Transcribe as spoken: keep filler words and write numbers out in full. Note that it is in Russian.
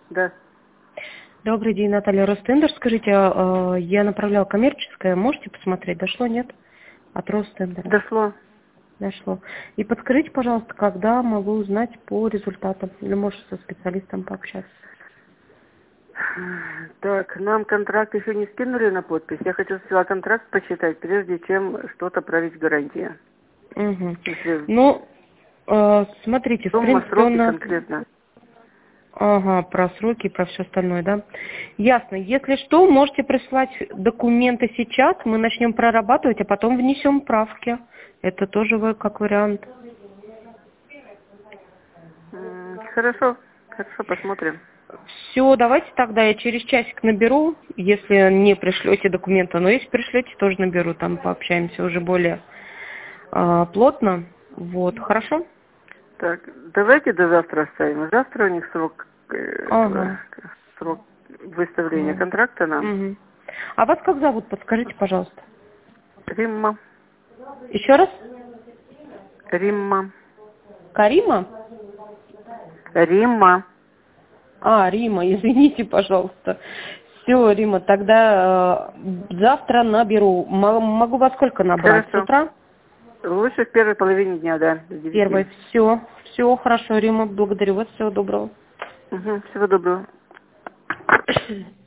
Да. Добрый день, Наталья Ростендер. Скажите, э, я направляла коммерческое, можете посмотреть, дошло, нет? От Ростендера. Дошло. Дошло. И подскажите, пожалуйста, когда могу узнать по результатам? Или может со специалистом пообщаться? Так, нам контракт еще не скинули на подпись. Я хочу сначала контракт почитать, прежде чем что-то править гарантия. Угу. Если Ну, э, смотрите, в сумма, принципе, сроки он нас... конкретно. Ага, про сроки, про все остальное, да? Ясно. Если что, можете прислать документы сейчас, мы начнем прорабатывать, а потом внесем правки. Это тоже вы как вариант. М, Хорошо, хорошо, посмотрим. Все, давайте тогда я через часик наберу, если не пришлете документы. Но если пришлете, тоже наберу, там пообщаемся уже более а, плотно. Вот, хорошо? Так, давайте до завтра оставим. Завтра у них срок э, этого, Ага. срок выставления Вот. контракта нам. Мгм. А вас как зовут? Подскажите, пожалуйста. Римма. Еще раз? Римма. Карима? Римма. А, Рима, извините, пожалуйста. Все, Рима, тогда э, завтра наберу. М- могу во сколько набрать? С Хорошо. утра? Лучше в первой половине дня, да, с девяти. Первой. Все, все хорошо, Рима, благодарю вас, всего доброго. Угу, всего доброго.